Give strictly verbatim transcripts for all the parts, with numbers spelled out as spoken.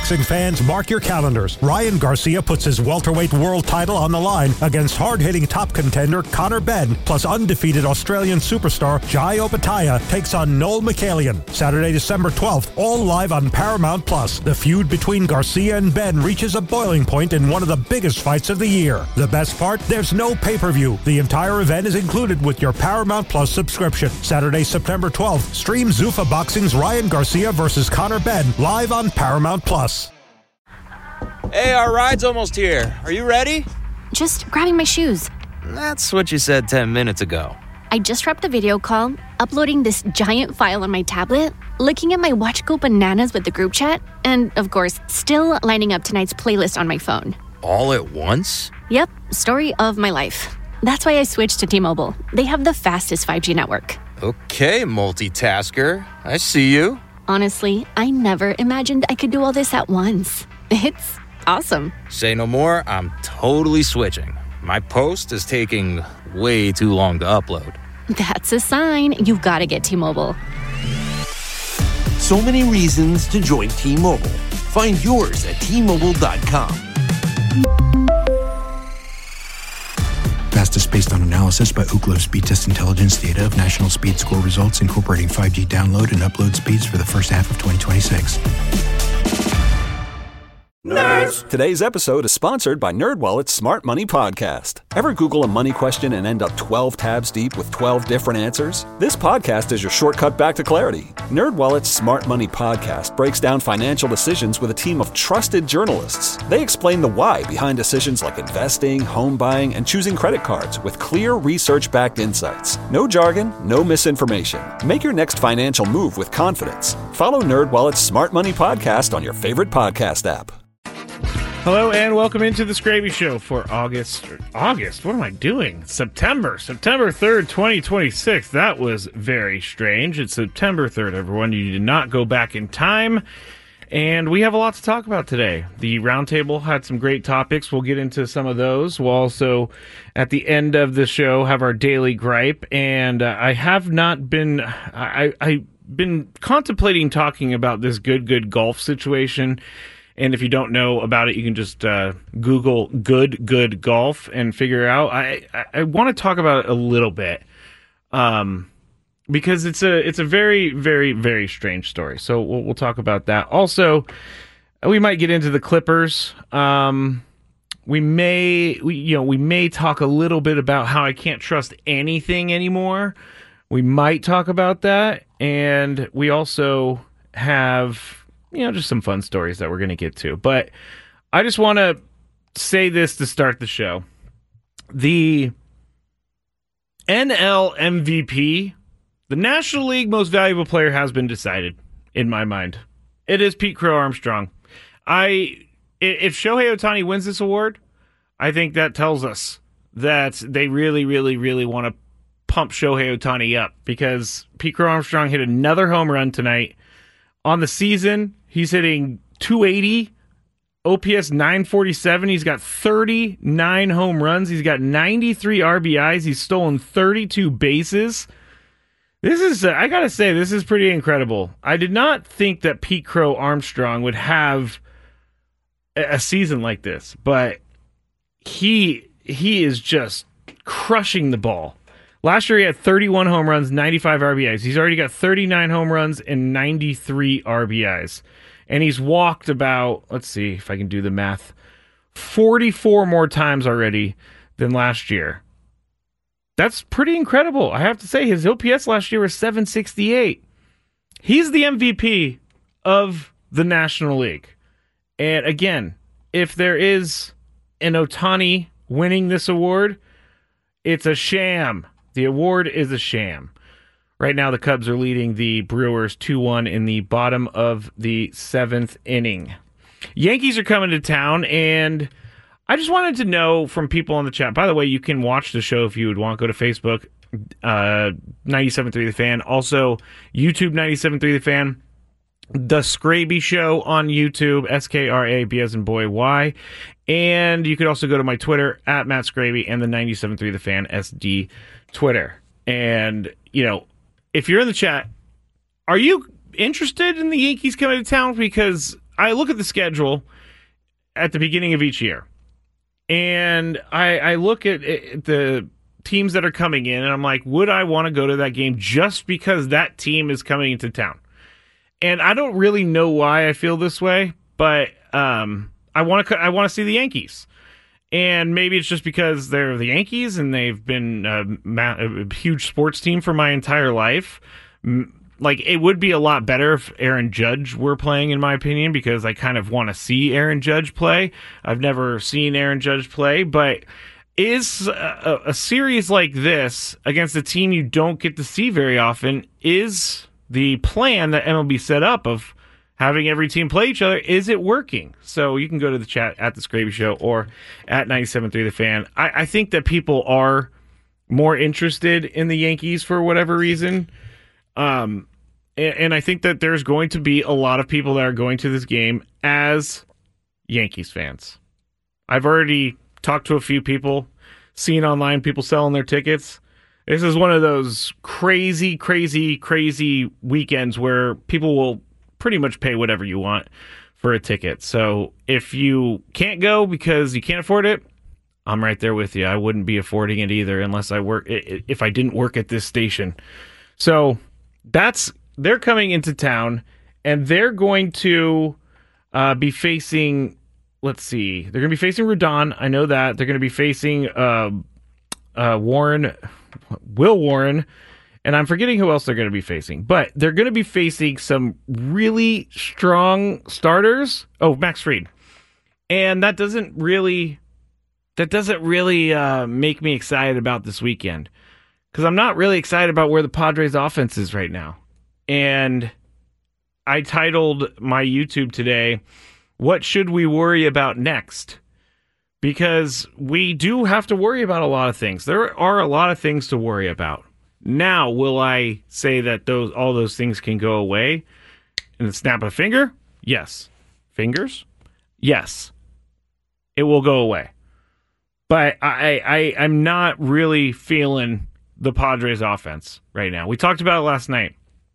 Boxing fans, mark your calendars. Ryan Garcia puts his welterweight world title on the line against hard-hitting top contender Conor Benn, plus undefeated Australian superstar Jai Opetaia takes on Noel McCallion. Saturday, December twelfth, all live on Paramount Plus. The feud between Garcia and Benn reaches a boiling point in one of the biggest fights of the year. The best part? There's no pay-per-view. The entire event is included with your Paramount Plus subscription. Saturday, September twelfth, stream Zuffa Boxing's Ryan Garcia versus Conor Benn live on Paramount Plus. Hey, our ride's almost here. Are you ready? Just grabbing my shoes. That's what you said ten minutes ago. I just wrapped a video call, uploading this giant file on my tablet, looking at my watch go bananas with the group chat, and, of course, still lining up tonight's playlist on my phone. All at once? Yep, story of my life. That's why I switched to T-Mobile. They have the fastest five G network. Okay, multitasker. I see you. Honestly, I never imagined I could do all this at once. It's awesome. Say no more, I'm totally switching. My post is taking way too long to upload. That's a sign you've got to get T-Mobile. So many reasons to join T-Mobile. Find yours at T Mobile dot com. Fastest based on analysis by Ookla Speed Test Intelligence data of national speed score results incorporating five G download and upload speeds for the first half of twenty twenty-six. Nerds! Today's episode is sponsored by NerdWallet's Smart Money Podcast. Ever Google a money question and end up twelve tabs deep with twelve different answers? This podcast is your shortcut back to clarity. NerdWallet's Smart Money Podcast breaks down financial decisions with a team of trusted journalists. They explain the why behind decisions like investing, home buying, and choosing credit cards with clear research-backed insights. No jargon, no misinformation. Make your next financial move with confidence. Follow NerdWallet's Smart Money Podcast on your favorite podcast app. Hello and welcome into the Scraby Show for August. August? What am I doing? September. September third, twenty twenty-six. That was very strange. It's September third, everyone. You did not go back in time. And we have a lot to talk about today. The roundtable had some great topics. We'll get into some of those. We'll also, at the end of the show, have our daily gripe. And uh, I have not been... I, I've been contemplating talking about this good, good golf situation. And if you don't know about it, you can just uh, Google good, good golf and figure out. I, I, I want to talk about it a little bit um, because it's a it's a very, very, very strange story. So we'll, we'll talk about that. Also, we might get into the Clippers. Um, we may, we, you know, we may talk a little bit about how I can't trust anything anymore. We might talk about that. And we also have... you know, just some fun stories that we're going to get to. But I just want to say this to start the show. The N L M V P, the National League Most Valuable Player, has been decided, in my mind. It is Pete Crow Armstrong. I, if Shohei Ohtani wins this award, I think that tells us that they really, really, really want to pump Shohei Ohtani up, because Pete Crow Armstrong hit another home run tonight. On the season, he's hitting two eighty, O P S nine forty-seven. He's got thirty-nine home runs. He's got ninety-three R B Is. He's stolen thirty-two bases. This is, uh, I gotta say, this is pretty incredible. I did not think that Pete Crow Armstrong would have a, a season like this, but he he is just crushing the ball. Last year he had thirty-one home runs, ninety-five R B Is. He's already got thirty-nine home runs and ninety-three R B Is. And he's walked about, let's see if I can do the math, forty-four more times already than last year. That's pretty incredible. I have to say, his O P S last year was seven sixty-eight. He's the M V P of the National League. And again, if there is an Ohtani winning this award, it's a sham. The award is a sham. Right now, the Cubs are leading the Brewers two one in the bottom of the seventh inning. Yankees are coming to town, and I just wanted to know from people on the chat. By the way, you can watch the show if you would want. Go to Facebook, uh, ninety-seven point three The Fan. Also, YouTube, ninety-seven point three The Fan. The Scraby Show on YouTube, S K R A B as in boy, Y. And you could also go to my Twitter, at Matt Scraby, and the ninety-seven point three The Fan S D Twitter. And, you know, if you're in the chat, are you interested in the Yankees coming to town? Because I look at the schedule at the beginning of each year, and I, I look at, at the teams that are coming in, and I'm like, would I want to go to that game just because that team is coming into town? And I don't really know why I feel this way, but um, I want to I want to see the Yankees. And maybe it's just because they're the Yankees and they've been a, a huge sports team for my entire life. Like, it would be a lot better if Aaron Judge were playing, in my opinion, because I kind of want to see Aaron Judge play. I've never seen Aaron Judge play, but is a, a series like this against a team you don't get to see very often, is the plan that M L B set up of having every team play each other, is it working? So you can go to the chat at The Scraby Show or at ninety-seven point three The Fan. I, I think that people are more interested in the Yankees for whatever reason. Um, and, and I think that there's going to be a lot of people that are going to this game as Yankees fans. I've already talked to a few people, seen online people selling their tickets. This is one of those crazy, crazy, crazy weekends where people will pretty much pay whatever you want for a ticket. So if you can't go because you can't afford it, I'm right there with you. I wouldn't be affording it either unless I work if I didn't work at this station. So that's they're coming into town, and they're going to uh, be facing. Let's see, they're going to be facing Rodon. I know that they're going to be facing uh, uh, Warren, Will Warren. And I'm forgetting who else they're going to be facing. But they're going to be facing some really strong starters. Oh, Max Fried. And that doesn't really that doesn't really uh, make me excited about this weekend. Because I'm not really excited about where the Padres offense is right now. And I titled my YouTube today, "What Should We Worry About Next?" Because we do have to worry about a lot of things. There are a lot of things to worry about. Now, will I say that those all those things can go away in the snap of a finger? Yes. Fingers? Yes. It will go away. But I, I, I'm not really feeling the Padres offense right now. We talked about it last night.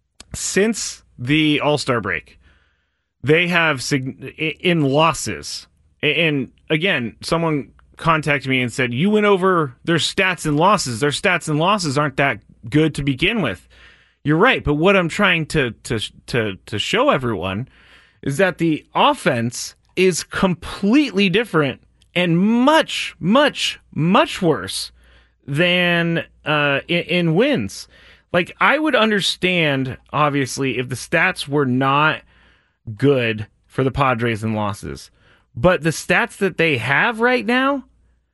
Since the All-Star break, they have, in losses, and again, someone contacted me and said, you went over their stats and losses. Their stats and losses aren't that good to begin with. You're right, but what I'm trying to to to to show everyone is that the offense is completely different and much, much, much worse than uh, in, in wins. Like, I would understand, obviously, if the stats were not good for the Padres in losses, but the stats that they have right now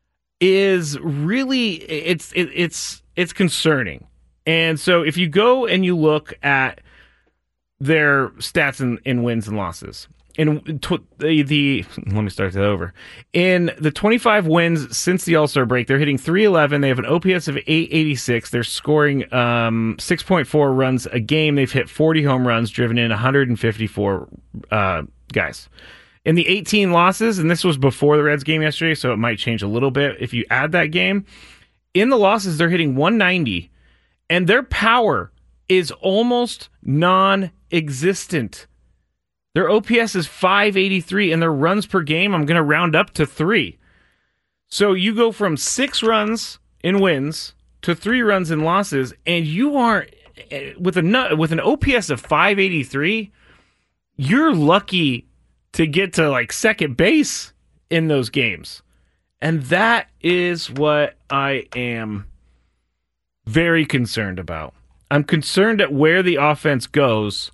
is really it's it, it's it's concerning. And so if you go and you look at their stats in, in wins and losses, in tw- the, the let me start that over. In the twenty-five wins since the All-Star break, they're hitting three eleven. They have an O P S of eight eighty-six. They're scoring um, six point four runs a game. They've hit forty home runs, driven in one hundred fifty-four uh, guys. In the eighteen losses, and this was before the Reds game yesterday, so it might change a little bit if you add that game. In the losses, they're hitting one ninety, and their power is almost non-existent. Their O P S is five eighty-three, and their runs per game, I'm going to round up to three. So you go from six runs in wins to three runs in losses, and you aren't, with a with an O P S of five eighty-three, you're lucky to get to like second base in those games. And that is what I am very concerned about. I'm concerned at where the offense goes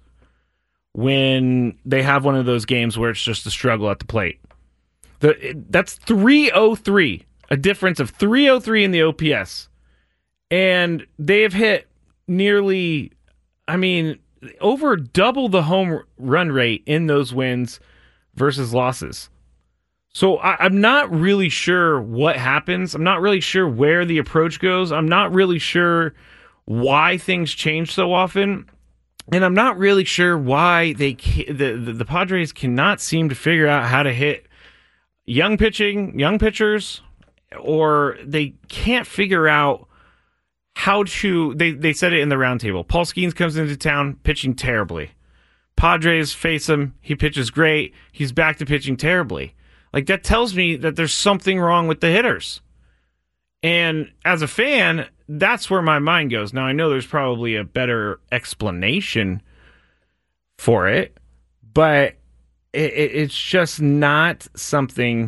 when they have one of those games where it's just a struggle at the plate. The, that's three oh three, a difference of three oh three in the O P S. And they have hit nearly, I mean, over double the home run rate in those wins versus losses. So I, I'm not really sure what happens. I'm not really sure where the approach goes. I'm not really sure why things change so often. And I'm not really sure why they the, the the Padres cannot seem to figure out how to hit young pitching, young pitchers, or they can't figure out how to. They, they said it in the roundtable. Paul Skeens comes into town pitching terribly. Padres face him. He pitches great. He's back to pitching terribly. Like, that tells me that there's something wrong with the hitters. And as a fan, that's where my mind goes. Now, I know there's probably a better explanation for it, but it, it, it's just not something...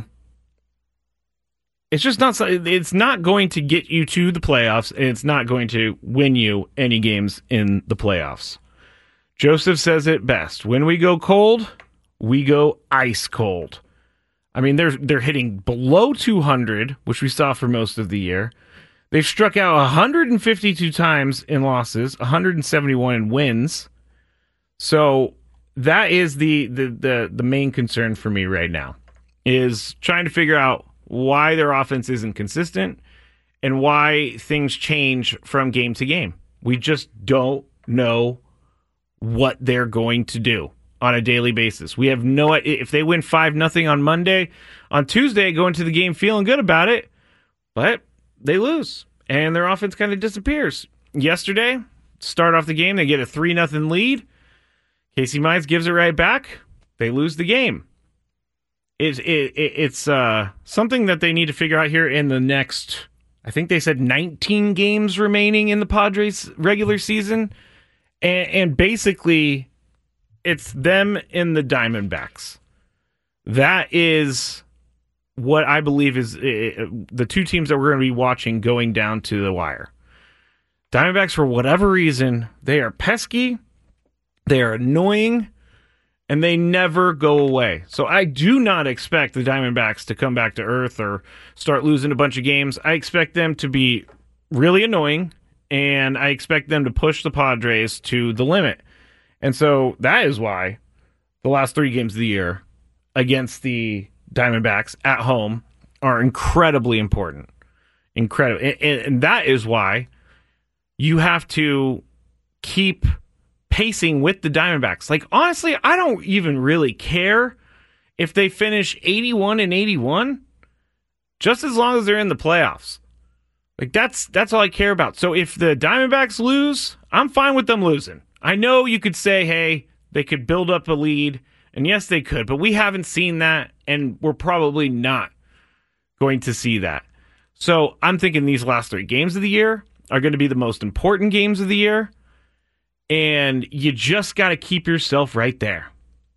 It's just not... It's not going to get you to the playoffs, and it's not going to win you any games in the playoffs. Joseph says it best. When we go cold, we go ice cold. I mean, they're they're hitting below two hundred, which we saw for most of the year. They've struck out one hundred fifty-two times in losses, one hundred seventy-one in wins. So that is the, the, the, the main concern for me right now, is trying to figure out why their offense isn't consistent and why things change from game to game. We just don't know what they're going to do on a daily basis. We have no idea. If they win five nothing on Monday, on Tuesday, go into the game feeling good about it, but they lose, and their offense kind of disappears. Yesterday, start off the game, they get a three nothing lead. Casey Mize gives it right back. They lose the game. It, it, it, it's uh, something that they need to figure out here in the next, I think they said nineteen games remaining in the Padres regular season, and, and basically... it's them and the Diamondbacks. That is what I believe is uh, the two teams that we're going to be watching going down to the wire. Diamondbacks, for whatever reason, they are pesky, they are annoying, and they never go away. So I do not expect the Diamondbacks to come back to earth or start losing a bunch of games. I expect them to be really annoying, and I expect them to push the Padres to the limit. And so that is why the last three games of the year against the Diamondbacks at home are incredibly important. Incredible. And, and that is why you have to keep pacing with the Diamondbacks. Like, honestly, I don't even really care if they finish eighty-one and eighty-one, just as long as they're in the playoffs. Like, that's that's all I care about. So if the Diamondbacks lose, I'm fine with them losing. I know you could say, hey, they could build up a lead, and yes, they could, but we haven't seen that, and we're probably not going to see that. So I'm thinking these last three games of the year are going to be the most important games of the year, and you just got to keep yourself right there.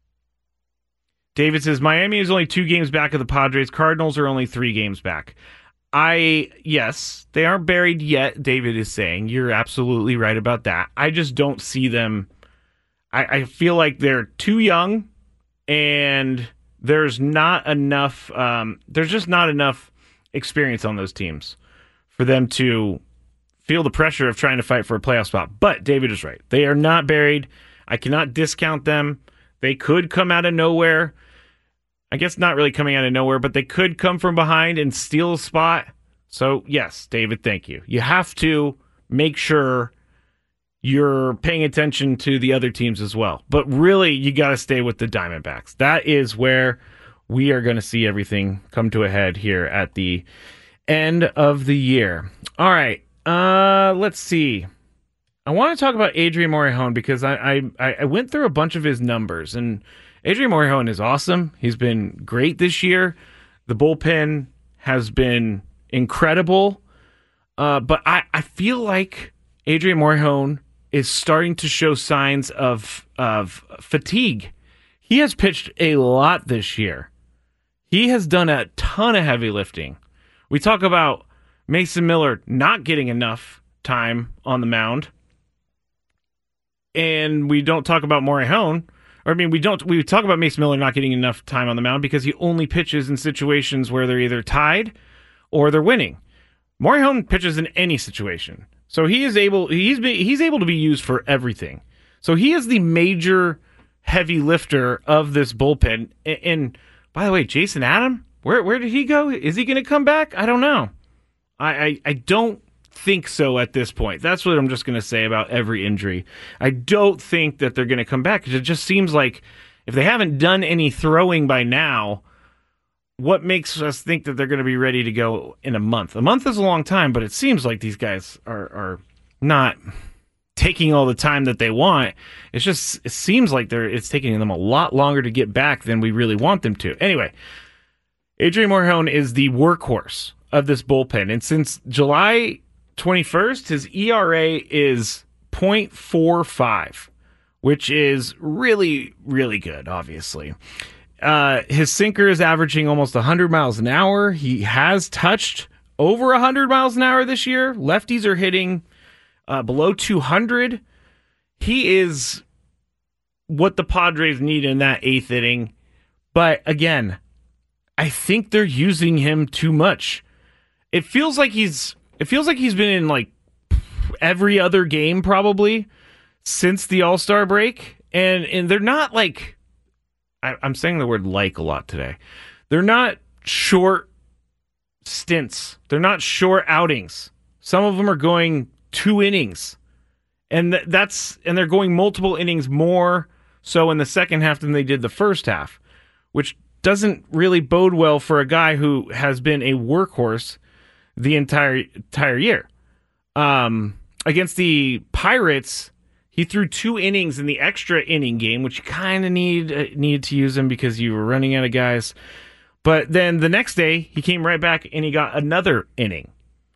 David says, Miami is only two games back of the Padres. Cardinals are only three games back. I, yes, they aren't buried yet, David is saying. You're absolutely right about that. I just don't see them. I, I feel like they're too young, and there's not enough, um, there's just not enough experience on those teams for them to feel the pressure of trying to fight for a playoff spot. But David is right. They are not buried. I cannot discount them. They could come out of nowhere. I guess not really coming out of nowhere, but they could come from behind and steal a spot. So, yes, David, thank you. You have to make sure you're paying attention to the other teams as well. But really, you got to stay with the Diamondbacks. That is where we are going to see everything come to a head here at the end of the year. All right, uh, let's see. I want to talk about Adrian Morejon because I, I, I went through a bunch of his numbers, and Adrian Morejon is awesome. He's been great this year. The bullpen has been incredible. Uh, but I, I feel like Adrian Morejon is starting to show signs of of fatigue. He has pitched a lot this year. He has done a ton of heavy lifting. We talk about Mason Miller not getting enough time on the mound, and we don't talk about Morejon. Or, I mean, we don't. We talk about Mason Miller not getting enough time on the mound because he only pitches in situations where they're either tied or they're winning. Morejon pitches in any situation, so he is able. He's be, he's able to be used for everything. So he is the major heavy lifter of this bullpen. And, and by the way, Jason Adam, where where did he go? Is he going to come back? I don't know. I I, I don't think so at this point. That's what I'm just going to say about every injury. I don't think that they're going to come back. It just seems like if they haven't done any throwing by now, what makes us think that they're going to be ready to go in a month? A month is a long time, but it seems like these guys are, are not taking all the time that they want. It's just, it seems like they're it's taking them a lot longer to get back than we really want them to. Anyway, Adrian Morejon is the workhorse of this bullpen. And since July twenty-first, his E R A is point four five, which is really, really good, obviously. Uh, his sinker is averaging almost one hundred miles an hour. He has touched over one hundred miles an hour this year. Lefties are hitting uh, below two hundred. He is what the Padres need in that eighth inning. But again, I think they're using him too much. It feels like he's it feels like he's been in like every other game probably since the All-Star break. And and they're not like I, I'm saying the word like a lot today. They're not short stints. They're not short outings. Some of them are going two innings. And th- that's and they're going multiple innings more so in the second half than they did the first half, which doesn't really bode well for a guy who has been a workhorse the entire entire year. Um, against the Pirates, he threw two innings in the extra inning game, which you kind of need uh, needed to use him because you were running out of guys. But then the next day, he came right back and he got another inning.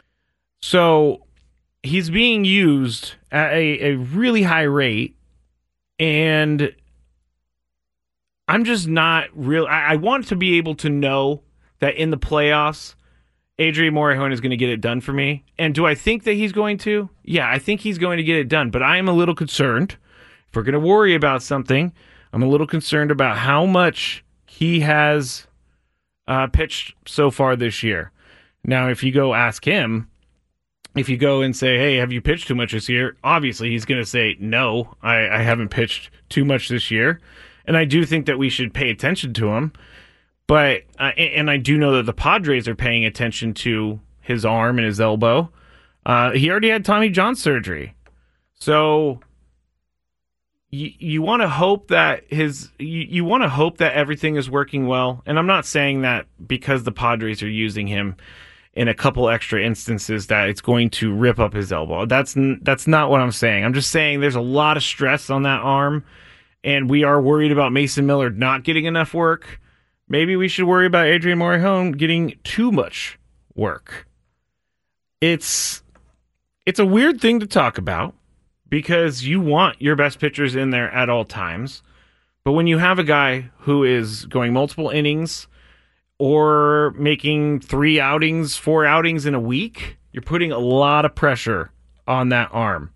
So he's being used at a, a really high rate, and I'm just not real. I, I want to be able to know that in the playoffs, Adrian Morejon is going to get it done for me. And do I think that he's going to? Yeah, I think he's going to get it done. But I am a little concerned. If we're going to worry about something, I'm a little concerned about how much he has uh, pitched so far this year. Now, if you go ask him, if you go and say, hey, have you pitched too much this year? Obviously, he's going to say, no, I, I haven't pitched too much this year. And I do think that we should pay attention to him. But, uh, and I do know that the Padres are paying attention to his arm and his elbow. Uh, he already had Tommy John surgery. So you, you want to hope that his, you, you want to hope that everything is working well. And I'm not saying that because the Padres are using him in a couple extra instances that it's going to rip up his elbow. That's, that's not what I'm saying. I'm just saying there's a lot of stress on that arm. And we are worried about Mason Miller not getting enough work. Maybe we should worry about Adrian Morejon getting too much work. It's it's a weird thing to talk about because you want your best pitchers in there at all times. But when you have a guy who is going multiple innings or making three outings, four outings in a week, you're putting a lot of pressure on that arm.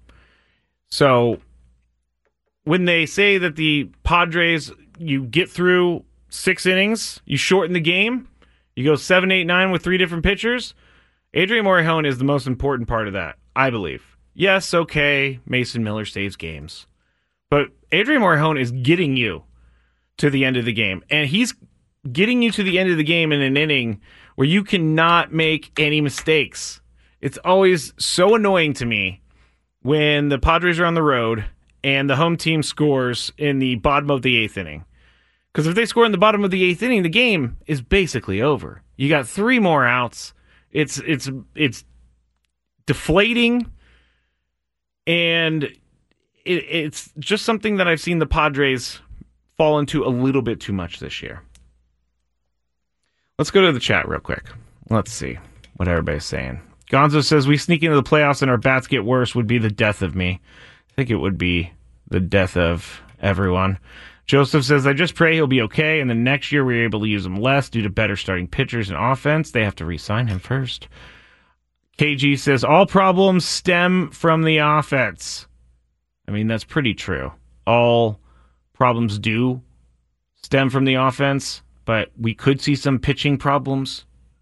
So when they say that the Padres, you get through six innings, you shorten the game, you go seven, eight, nine with three different pitchers, Adrian Morejon is the most important part of that, I believe. Yes, okay, Mason Miller saves games. But Adrian Morejon is getting you to the end of the game. And he's getting you to the end of the game in an inning where you cannot make any mistakes. It's always so annoying to me when the Padres are on the road and the home team scores in the bottom of the eighth inning. Because if they score in the bottom of the eighth inning, the game is basically over. You got three more outs. It's it's it's deflating, and it, it's just something that I've seen the Padres fall into a little bit too much this year. Let's go to the chat real quick. Let's see what everybody's saying. Gonzo says, we sneak into the playoffs and our bats get worse would be the death of me. I think it would be the death of everyone. Joseph says, I just pray he'll be okay, and then next year we're able to use him less due to better starting pitchers and offense. They have to re-sign him first. K G says, all problems stem from the offense. I mean, that's pretty true. All problems do stem from the offense, but we could see some pitching problems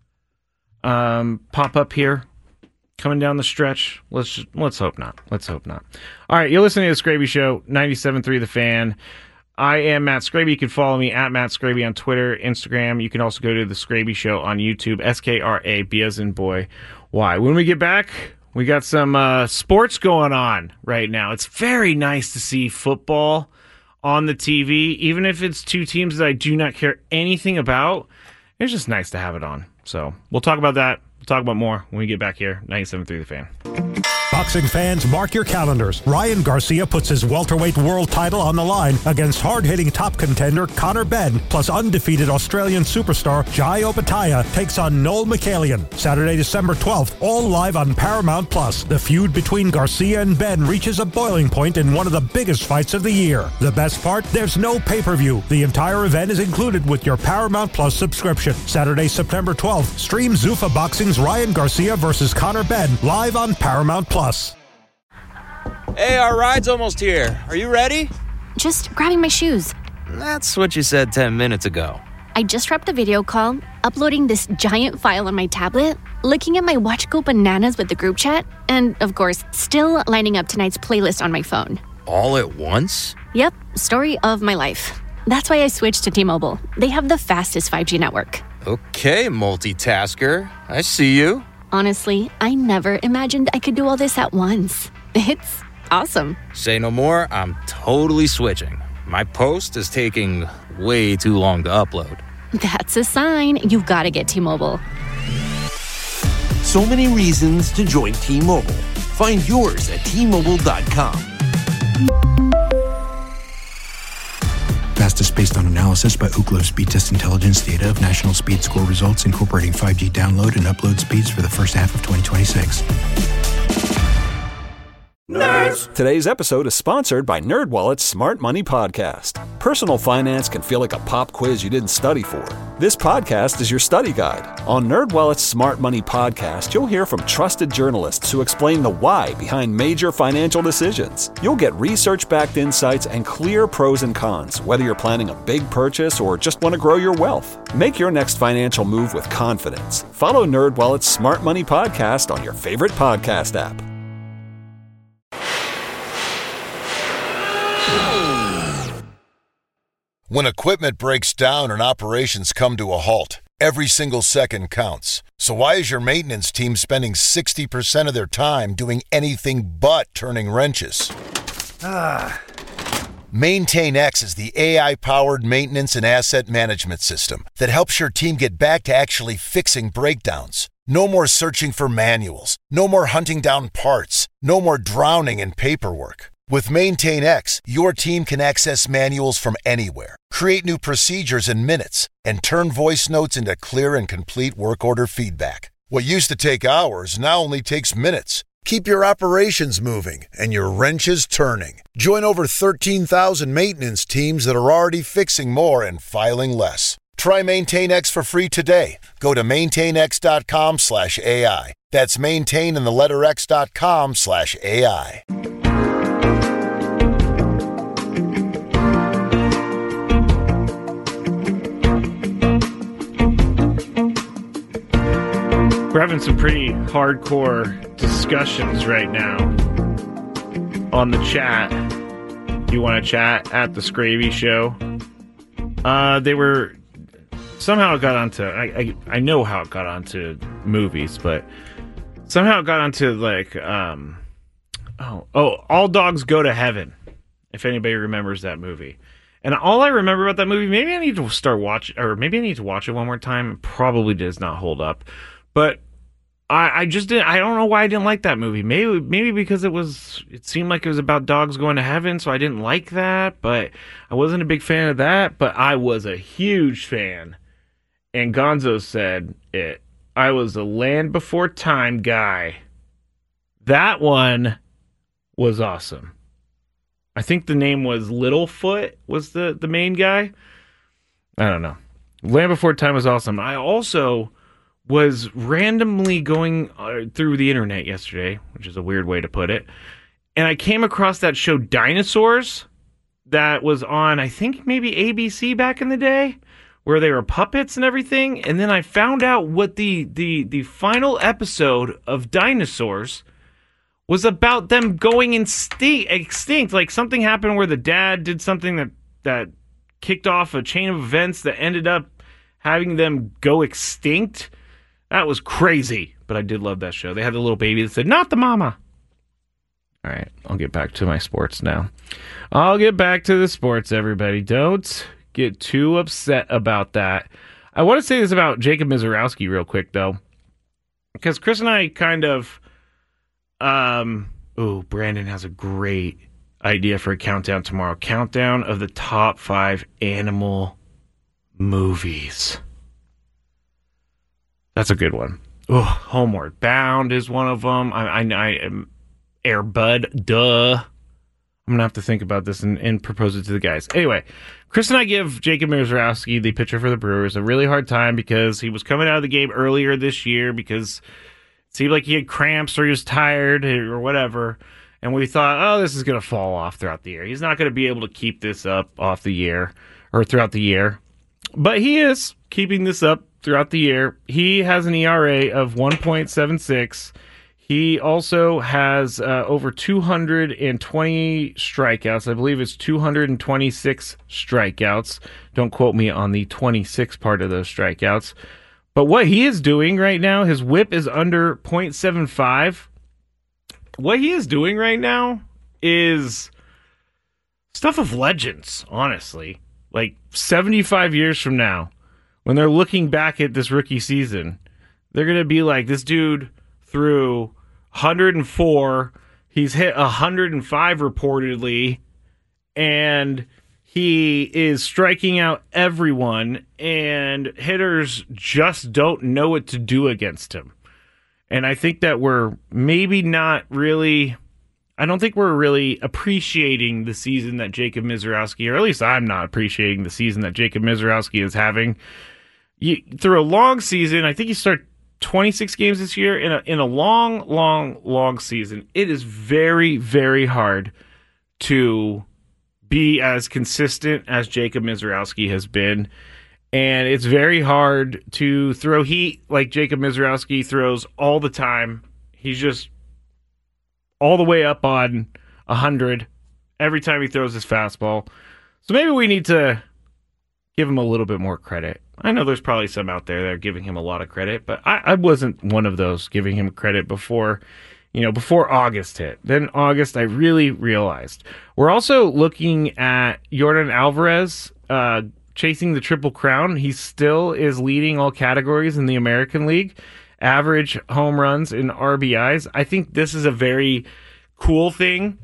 um, pop up here coming down the stretch. Let's let's hope not. Let's hope not. All right, you're listening to The Scraby Show, ninety-seven point three The Fan. I am Matt Scraby. You can follow me at Matt Scraby on Twitter, Instagram. You can also go to The Scraby Show on YouTube, S K R A, B as in boy, Y. When we get back, we got some uh, sports going on right now. It's very nice to see football on the T V, even if it's two teams that I do not care anything about. It's just nice to have it on. So we'll talk about that. We'll talk about more when we get back here, ninety-seven point three The Fan. Boxing fans, mark your calendars. Ryan Garcia puts his welterweight world title on the line against hard-hitting top contender Conor Benn, plus undefeated Australian superstar Jai Opetaia takes on Noel Mikhailian. Saturday, December twelfth, all live on Paramount Plus. The feud between Garcia and Benn reaches a boiling point in one of the biggest fights of the year. The best part? There's no pay-per-view. The entire event is included with your Paramount Plus subscription. Saturday, September twelfth, stream Zuffa Boxing's Ryan Garcia versus Conor Benn live on Paramount Plus. Hey, our ride's almost here. Are you ready? Just grabbing my shoes. That's what you said ten minutes ago. I just wrapped a video call, uploading this giant file on my tablet, looking at my Watch Go Bananas with the group chat, and, of course, still lining up tonight's playlist on my phone. All at once? Yep, story of my life. That's why I switched to T-Mobile. They have the fastest five G network. Okay, multitasker. I see you. Honestly, I never imagined I could do all this at once. It's awesome. Say no more, I'm totally switching. My post is taking way too long to upload. That's a sign. You've got to get T-Mobile. So many reasons to join T-Mobile. Find yours at T Mobile dot com. Fastest based on analysis by Ookla Speed Test Intelligence data of national speed score results incorporating five G download and upload speeds for the first half of twenty twenty-six. Nerds! Today's episode is sponsored by NerdWallet's Smart Money Podcast. Personal finance can feel like a pop quiz you didn't study for. This podcast is your study guide. On NerdWallet's Smart Money Podcast, you'll hear from trusted journalists who explain the why behind major financial decisions. You'll get research-backed insights and clear pros and cons, whether you're planning a big purchase or just want to grow your wealth. Make your next financial move with confidence. Follow NerdWallet's Smart Money Podcast on your favorite podcast app. When equipment breaks down and operations come to a halt, every single second counts. So why is your maintenance team spending sixty percent of their time doing anything but turning wrenches? Ah. MaintainX is the A I-powered maintenance and asset management system that helps your team get back to actually fixing breakdowns. No more searching for manuals. No more hunting down parts. No more drowning in paperwork. With MaintainX, your team can access manuals from anywhere, create new procedures in minutes, and turn voice notes into clear and complete work order feedback. What used to take hours now only takes minutes. Keep your operations moving and your wrenches turning. Join over thirteen thousand maintenance teams that are already fixing more and filing less. Try MaintainX for free today. Go to maintainx.com slash AI. That's maintain in the letter X dot com slash AI. We're having some pretty hardcore discussions right now on the chat. You want to chat at the Scravy Show? Uh, they were somehow it got onto. I, I I know how it got onto movies, but somehow it got onto like um oh oh All Dogs Go to Heaven. If anybody remembers that movie. And all I remember about that movie, maybe I need to start watch, or maybe I need to watch it one more time. It probably does not hold up, but I, I just didn't. I don't know why I didn't like that movie. Maybe maybe because it was. It seemed like it was about dogs going to heaven, so I didn't like that. But I wasn't a big fan of that. But I was a huge fan. And Gonzo said it. I was a Land Before Time guy. That one was awesome. I think the name was Littlefoot was the, the main guy. I don't know. Land Before Time was awesome. I also was randomly going uh, through the internet yesterday, which is a weird way to put it, and I came across that show Dinosaurs that was on, I think, maybe A B C back in the day, where they were puppets and everything, and then I found out what the, the, the final episode of Dinosaurs was about them going insti- extinct. Like, something happened where the dad did something that, that kicked off a chain of events that ended up having them go extinct. That was crazy, but I did love that show. They had the little baby that said, "Not the mama." All right, I'll get back to my sports now. I'll get back to the sports, everybody. Don't get too upset about that. I want to say this about Jacob Mizorowski real quick, though, because Chris and I kind of Um, oh, Brandon has a great idea for a countdown tomorrow. Countdown of the top five animal movies. That's a good one. Oh, Homeward Bound is one of them. I, I, I am Air Bud. Duh. I'm gonna have to think about this and, and propose it to the guys. Anyway, Chris and I give Jacob Misiorowski, the pitcher for the Brewers, a really hard time because he was coming out of the game earlier this year because it seemed like he had cramps or he was tired or whatever. And we thought, oh, this is going to fall off throughout the year. He's not going to be able to keep this up off the year or throughout the year. But he is keeping this up throughout the year. He has an E R A of one point seven six. He also has uh, over two hundred twenty strikeouts. I believe it's two hundred twenty-six strikeouts. Don't quote me on the twenty-six part of those strikeouts. But what he is doing right now, his whip is under point seven five. What he is doing right now is stuff of legends, honestly. Like seventy-five years from now, when they're looking back at this rookie season, they're going to be like, this dude threw one hundred four, he's hit one hundred five reportedly, and he is striking out everyone, and hitters just don't know what to do against him. And I think that we're maybe not really, I don't think we're really appreciating the season that Jacob Misiorowski, or at least I'm not appreciating the season that Jacob Misiorowski is having. You, through a long season, I think you start twenty-six games this year. In a, in a long, long, long season, it is very, very hard to be as consistent as Jacob Misiorowski has been. And it's very hard to throw heat like Jacob Misiorowski throws all the time. He's just all the way up on one hundred every time he throws his fastball. So maybe we need to give him a little bit more credit. I know there's probably some out there that are giving him a lot of credit, but I, I wasn't one of those giving him credit before, you know, before August hit. Then August, I really realized. We're also looking at Yordan Alvarez, uh, chasing the Triple Crown. He still is leading all categories in the American League. Average home runs and R B Is. I think this is a very cool thing.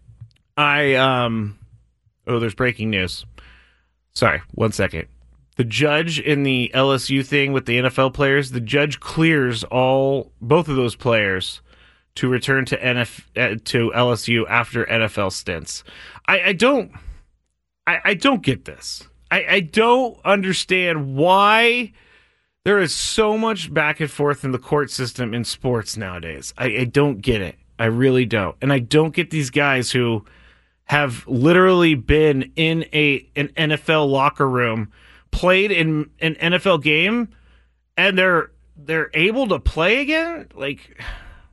I, um, oh, there's breaking news. Sorry, one second. The judge in the L S U thing with the N F L players, the judge clears all, both of those players to return to N F to L S U after N F L stints. I, I don't, I, I don't get this. I, I don't understand why there is so much back and forth in the court system in sports nowadays. I, I don't get it. I really don't. And I don't get these guys who have literally been in a an N F L locker room, played in an N F L game, and they're they're able to play again. Like,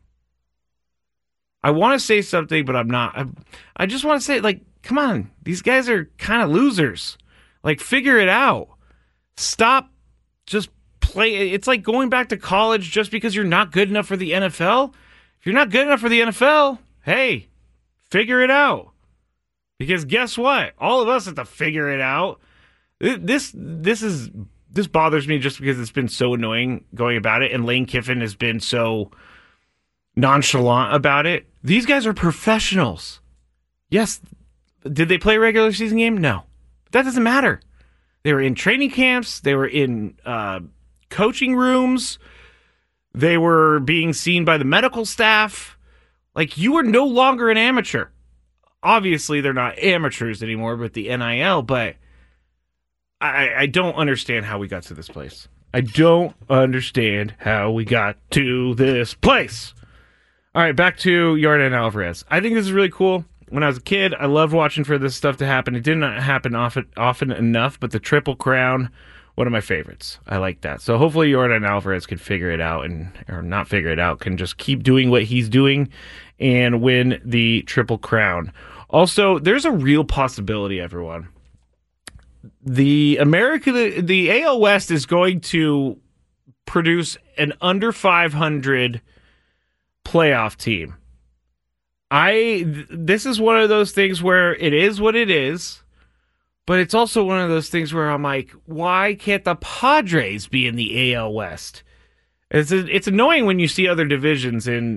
I want to say something, but I'm not. I, I just want to say, like, come on, these guys are kind of losers. Like, figure it out. Stop just play. It's like going back to college just because you're not good enough for the N F L. If you're not good enough for the N F L, hey, figure it out. Because guess what? All of us have to figure it out. This this is this bothers me just because it's been so annoying going about it, and Lane Kiffin has been so nonchalant about it. These guys are professionals. Yes, did they play a regular season game? No. That doesn't matter. They were in training camps. They were in uh, coaching rooms. They were being seen by the medical staff. Like, you are no longer an amateur. Obviously, they're not amateurs anymore with the N I L, but I, I don't understand how we got to this place. I don't understand how we got to this place. All right, back to Yordan Alvarez. I think this is really cool. When I was a kid, I loved watching for this stuff to happen. It did not happen often, often enough, but the Triple Crown, one of my favorites. I like that. So hopefully Yordan Alvarez can figure it out, and or not figure it out, can just keep doing what he's doing and win the Triple Crown. Also, there's a real possibility, everyone. The America, the A L West is going to produce an under five hundred playoff team. I this is one of those things where it is what it is, but it's also one of those things where I'm like, why can't the Padres be in the A L West? It's it's annoying when you see other divisions in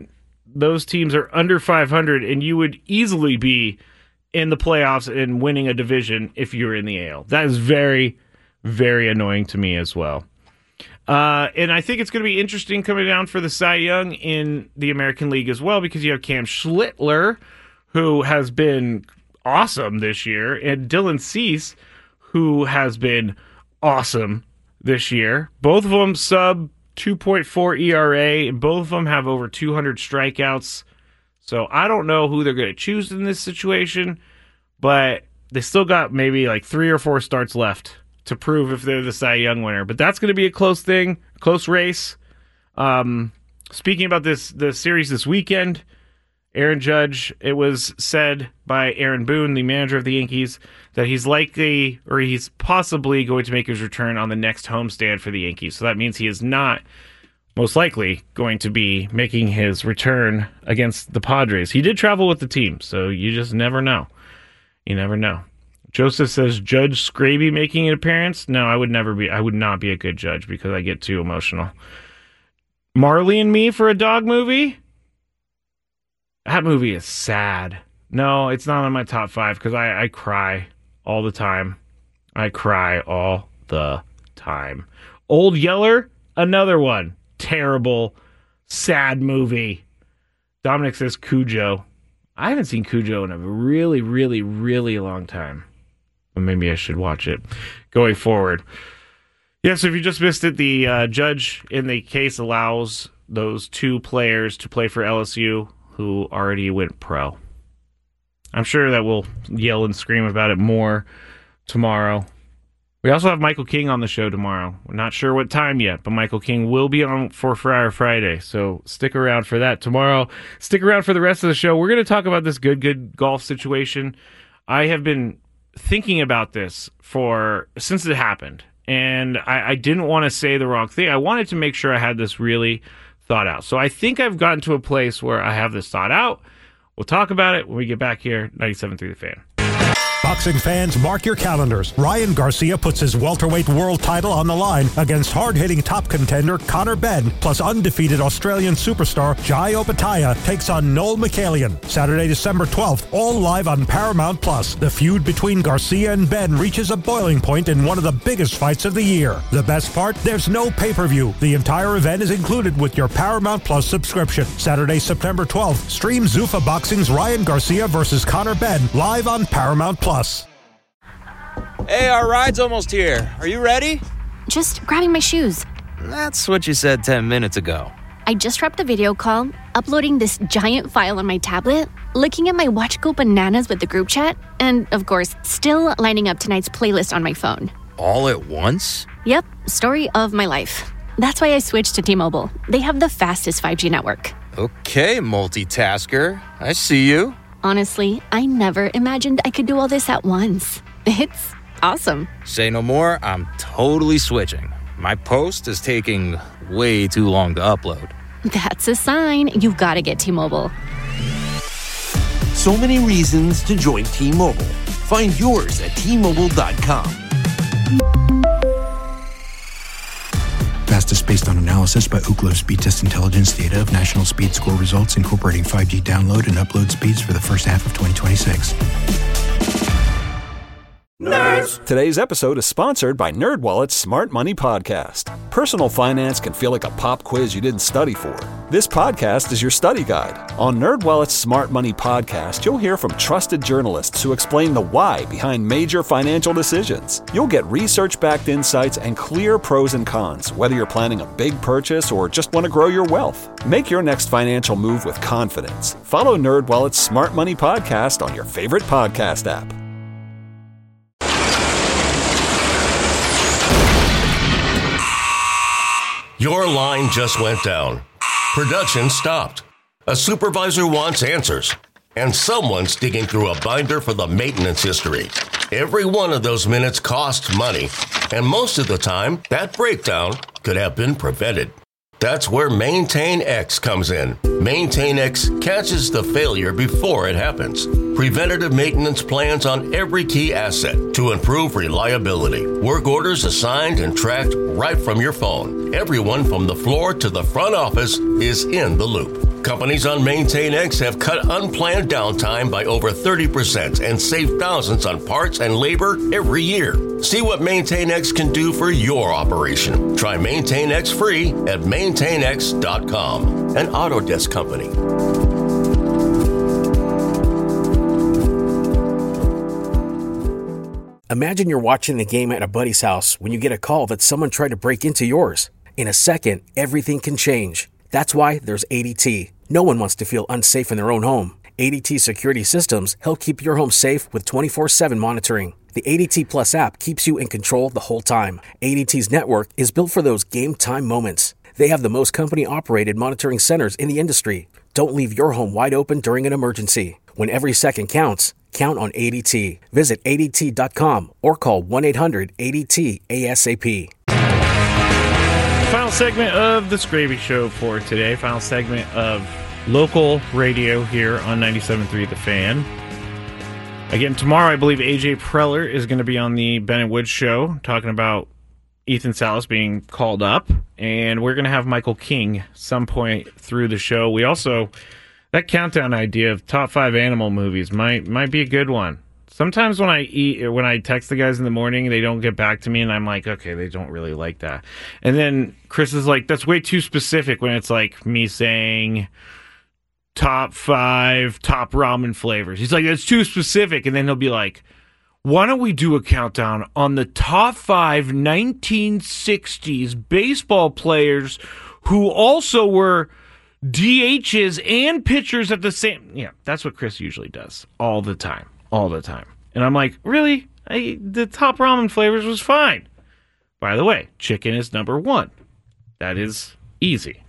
those teams are under five hundred, and you would easily be in the playoffs and winning a division if you were in the A L. That is very, very annoying to me as well. Uh, and I think it's going to be interesting coming down for the Cy Young in the American League as well, because you have Cam Schlittler, who has been awesome this year, and Dylan Cease, who has been awesome this year. Both of them sub two point four E R A, and both of them have over two hundred strikeouts. So I don't know who they're going to choose in this situation, but they still got maybe like three or four starts left to prove if they're the Cy Young winner. But that's going to be a close thing, close race. Um, speaking about this the series this weekend, Aaron Judge, it was said by Aaron Boone, the manager of the Yankees, that he's likely, or he's possibly going to make his return on the next homestand for the Yankees. So that means he is not most likely going to be making his return against the Padres. He did travel with the team, so you just never know. You never know. Joseph says, Judge Scraby making an appearance? No, I would never be. I would not be a good judge because I get too emotional. Marley and Me for a dog movie? That movie is sad. No, it's not on my top five because I, I cry all the time. I cry all the time. Old Yeller? Another one. Terrible, sad movie. Dominic says Cujo. I haven't seen Cujo in a really, really, really long time. But maybe I should watch it going forward. Yeah, so if you just missed it, the uh, judge in the case allows those two players to play for L S U who already went pro. I'm sure that we'll yell and scream about it more tomorrow. We also have Michael King on the show tomorrow. We're not sure what time yet, but Michael King will be on for Friar Friday, so stick around for that tomorrow. Stick around for the rest of the show. We're going to talk about this good, good golf situation. I have been thinking about this for since it happened, and I, I didn't want to say the wrong thing. I wanted to make sure I had this really thought out. So I think I've gotten to a place where I have this thought out. We'll talk about it when we get back here, ninety-seven point three The Fan. Boxing fans, mark your calendars. Ryan Garcia puts his welterweight world title on the line against hard-hitting top contender Conor Benn, plus undefeated Australian superstar Jai Opetaia takes on Noel McCallion. Saturday, December twelfth, all live on Paramount Plus. The feud between Garcia and Benn reaches a boiling point in one of the biggest fights of the year. The best part? There's no pay-per-view. The entire event is included with your Paramount Plus subscription. Saturday, September twelfth, stream Zuffa Boxing's Ryan Garcia versus Conor Benn live on Paramount Plus. Hey, our ride's almost here. Are you ready? Just grabbing my shoes. That's what you said ten minutes ago. I just wrapped a video call, uploading this giant file on my tablet, looking at my Watch Go Bananas with the group chat, and, of course, still lining up tonight's playlist on my phone. All at once? Yep, story of my life. That's why I switched to T-Mobile. They have the fastest five G network. Okay, multitasker. I see you. Honestly, I never imagined I could do all this at once. It's awesome. Say no more, I'm totally switching. My post is taking way too long to upload. That's a sign. You've got to get T-Mobile. So many reasons to join T-Mobile. Find yours at T Mobile dot com. Fastest based on analysis by Ookla Speed Test Intelligence data of national speed score results incorporating five G download and upload speeds for the first half of twenty twenty-six. Nerds! Today's episode is sponsored by NerdWallet's Smart Money Podcast. Personal finance can feel like a pop quiz you didn't study for. This podcast is your study guide. On NerdWallet's Smart Money Podcast, you'll hear from trusted journalists who explain the why behind major financial decisions. You'll get research-backed insights and clear pros and cons, whether you're planning a big purchase or just want to grow your wealth. Make your next financial move with confidence. Follow NerdWallet's Smart Money Podcast on your favorite podcast app. Your line just went down. Production stopped. A supervisor wants answers. And someone's digging through a binder for the maintenance history. Every one of those minutes costs money. And most of the time, that breakdown could have been prevented. That's where Maintain X comes in. Maintain X catches the failure before it happens, Preventative maintenance plans on every key asset to improve reliability. Work orders assigned and tracked right from your phone. Everyone from the floor to the front office is in the loop. Companies on MaintainX have cut unplanned downtime by over thirty percent and saved thousands on parts and labor every year. See what MaintainX can do for your operation. Try MaintainX free at maintain x dot com, an Autodesk company. Imagine you're watching the game at a buddy's house when you get a call that someone tried to break into yours. In a second, everything can change. That's why there's A D T. No one wants to feel unsafe in their own home. A D T security systems help keep your home safe with twenty-four seven monitoring. The A D T Plus app keeps you in control the whole time. A D T's network is built for those game time moments. They have the most company-operated monitoring centers in the industry. Don't leave your home wide open during an emergency. When every second counts, count on A D T. Visit A D T dot com or call one eight hundred A D T A S A P. Final segment of the Scravy Show for today. Final segment of local radio here on ninety-seven point three The Fan. Again, tomorrow I believe A J Preller is going to be on the Ben and Woods Show talking about Ethan Salas being called up. And we're going to have Michael King some point through the show. We also, that countdown idea of top five animal movies might might be a good one. Sometimes when I eat, when I text the guys in the morning, they don't get back to me, and I'm like, okay, they don't really like that. And then Chris is like, that's way too specific when it's like me saying top five top ramen flavors. He's like, that's too specific. And then he'll be like, why don't we do a countdown on the top five nineteen sixties baseball players who also were D Hs and pitchers at the same... Yeah, that's what Chris usually does all the time. All the time. And I'm like, really? I, the top ramen flavors was fine. By the way, chicken is number one. That is easy.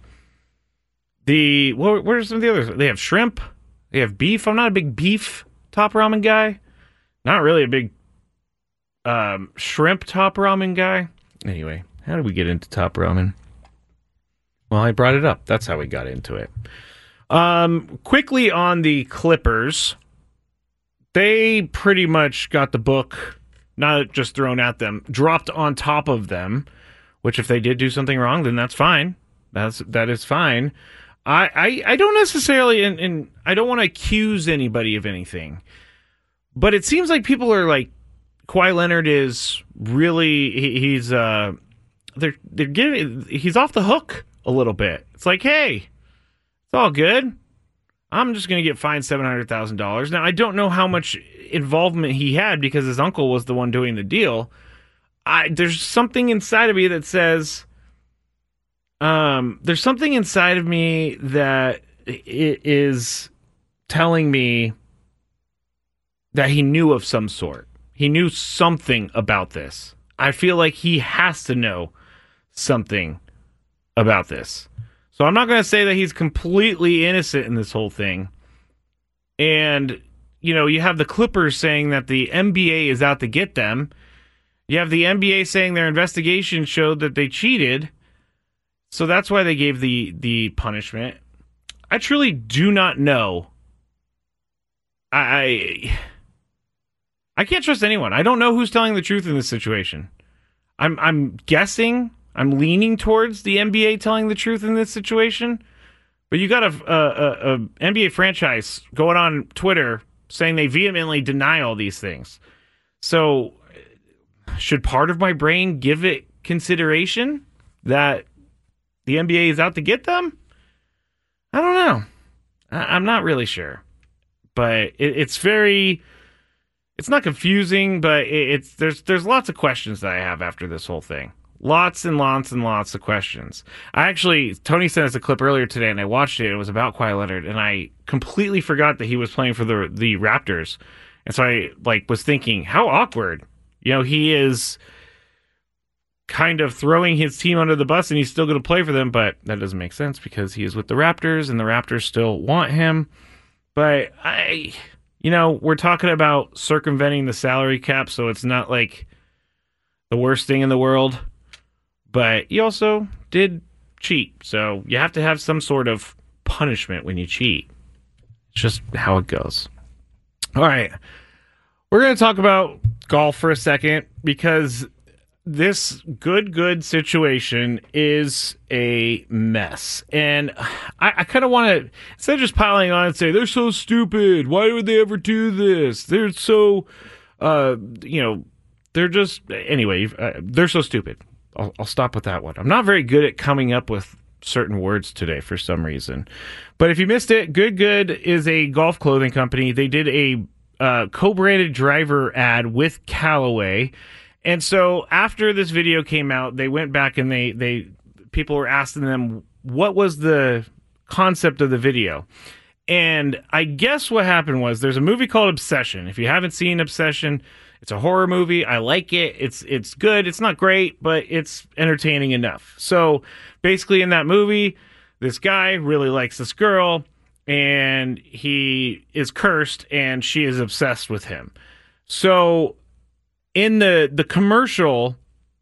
The what, what are some of the others? They have shrimp. They have beef. I'm not a big beef top ramen guy. Not really a big um, shrimp top ramen guy. Anyway, how did we get into top ramen? Well, I brought it up. That's how we got into it. Um, quickly on the Clippers... They pretty much got the book, not just thrown at them, dropped on top of them, which if they did do something wrong, then that's fine. That's, that is fine. I, I, I don't necessarily, and, and I don't want to accuse anybody of anything, but it seems like people are like, Kawhi Leonard is really, he, he's, uh, they're, they're giving, he's off the hook a little bit. It's like, hey, it's all good. I'm just going to get fined seven hundred thousand dollars. Now, I don't know how much involvement he had because his uncle was the one doing the deal. I, there's something inside of me that says, um, there's something inside of me that it is telling me that he knew of some sort. He knew something about this. I feel like he has to know something about this. So I'm not going to say that he's completely innocent in this whole thing. And, you know, you have the Clippers saying that the N B A is out to get them. You have the N B A saying their investigation showed that they cheated. So that's why they gave the, the punishment. I truly do not know. I I can't trust anyone. I don't know who's telling the truth in this situation. I'm I'm guessing... I'm leaning towards the N B A telling the truth in this situation, but you got a, a, a, a N B A franchise going on Twitter saying they vehemently deny all these things. So should part of my brain give it consideration that the N B A is out to get them? I don't know. I, I'm not really sure, but it, it's very, it's not confusing, but it, it's, there's, there's lots of questions that I have after this whole thing. Lots and lots and lots of questions. I actually, Tony sent us a clip earlier today, and I watched it. It was about Kawhi Leonard, and I completely forgot that he was playing for the the Raptors. And so I like was thinking, how awkward. You know, he is kind of throwing his team under the bus, and he's still going to play for them, but that doesn't make sense because he is with the Raptors, and the Raptors still want him. But I, you know, we're talking about circumventing the salary cap, so it's not like the worst thing in the world. But he also did cheat, so you have to have some sort of punishment when you cheat. It's just how it goes. All right. We're going to talk about golf for a second because this good, good situation is a mess. And I, I kind of want to, instead of just piling on and say, they're so stupid. Why would they ever do this? They're so, uh, you know, they're just, anyway, uh, they're so stupid. I'll, I'll stop with that one. I'm not very good at coming up with certain words today for some reason. But if you missed it, Good Good is a golf clothing company. They did a uh, co-branded driver ad with Callaway. And so after this video came out, they went back and they, they people were asking them what was the concept of the video. And I guess what happened was there's a movie called Obsession. If you haven't seen Obsession, it's a horror movie. I like it. It's it's good. It's not great, but it's entertaining enough. So basically in that movie, this guy really likes this girl, and he is cursed, and she is obsessed with him. So in the the commercial,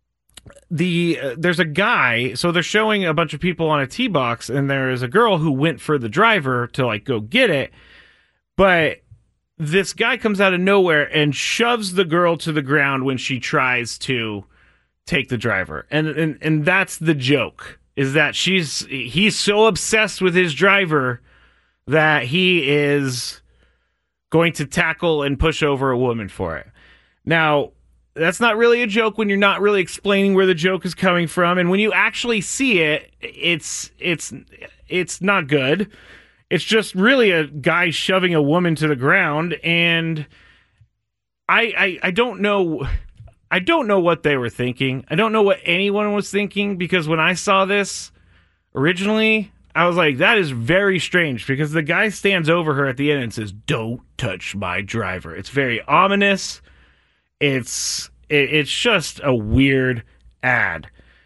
the uh, there's a guy. So they're showing a bunch of people on a tee box, and there is a girl who went for the driver to like go get it, but this guy comes out of nowhere and shoves the girl to the ground when she tries to take the driver. And and, and that's the joke, is that she's he's so obsessed with his driver that he is going to tackle and push over a woman for it. Now, that's not really a joke when you're not really explaining where the joke is coming from. And when you actually see it, it's it's it's not good. It's just really a guy shoving a woman to the ground, and I, I I don't know I don't know what they were thinking. I don't know what anyone was thinking, because when I saw this originally, I was like, that is very strange, because the guy stands over her at the end and says, "Don't touch my driver." It's very ominous. It's it, it's just a weird ad.